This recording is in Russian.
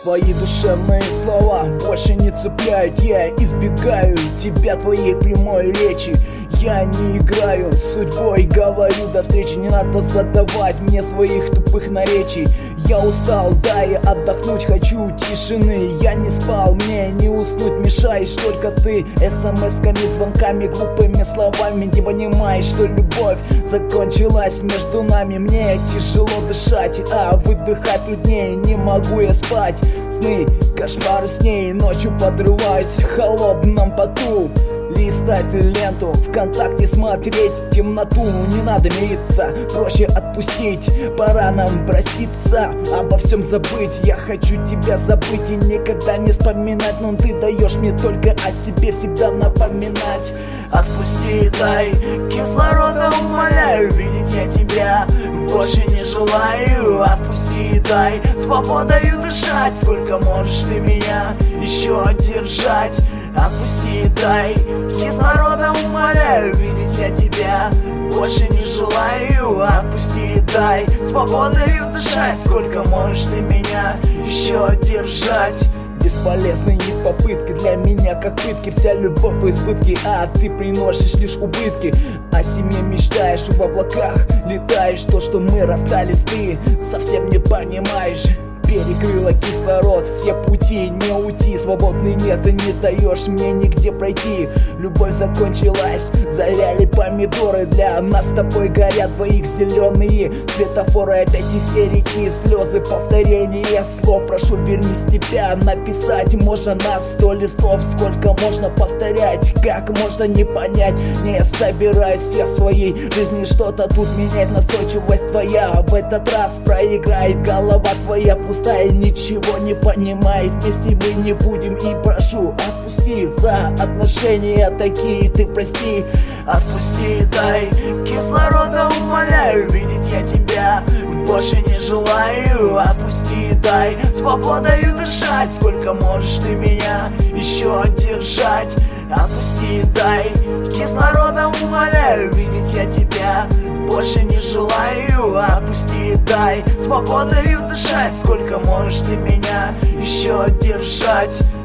Твои душевные слова больше не цепляют. Я избегаю тебя, твоей прямой речи. Я не играю с судьбой, говорю до встречи. Не надо задавать мне своих тупых наречий. Я устал, дай отдохнуть, хочу тишины. Я не спал, мне не уснуть мешаешь только ты. СМС-ками, звонками, глупыми словами. Не понимаешь, что любовь закончилась между нами. Мне тяжело дышать, а выдыхать труднее. Не могу я спать, сны, кошмары с ней. Ночью подрываюсь в холодном поту. Листать ленту, ВКонтакте смотреть темноту. Не надо мириться, проще отпустить. Пора нам проститься, обо всем забыть. Я хочу тебя забыть и никогда не вспоминать. Но ты даешь мне только о себе всегда напоминать. Отпусти, дай кислорода, умоляю. Видеть я тебя больше не желаю. Отпусти, дай свободою дышать. Сколько можешь ты меня еще держать? Отпусти, дай кислорода, умоляю. Видеть я тебя больше не желаю. Отпусти, дай свободою дышать. Сколько можешь ты меня еще держать? Бесполезные попытки для меня как пытки. Вся любовь в избытке, а ты приносишь лишь убытки. О семье мечтаешь, в облаках летаешь. То, что мы расстались, ты совсем не понимаешь. Перекрыла кислород, все пути, не уйти. Свободный нет, ты не даешь мне нигде пройти. Любовь закончилась, завяли помидоры. Для нас с тобой горят двоих зеленые светофоры. Опять истерики, слезы, повторение слов. Прошу, вернись, тебя написать можно на 100 листов. Сколько можно повторять, как можно не понять? Не собираюсь я в своей жизни что-то тут менять. Настойчивость твоя в этот раз проиграет. Голова твоя пустая, ничего не понимает. Вместе мы не будем, и прошу, отпусти. За отношения такие ты прости. Отпусти, дай кислорода, умоляю. Видеть я тебя больше не желаю. Отпусти, дай свободою дышать. Сколько можешь ты меня еще держать? Отпусти, дай кислорода, умоляю. Видеть я тебя больше не желаю. Отпусти, дай свободою дышать. Сколько можешь ты меня еще держать?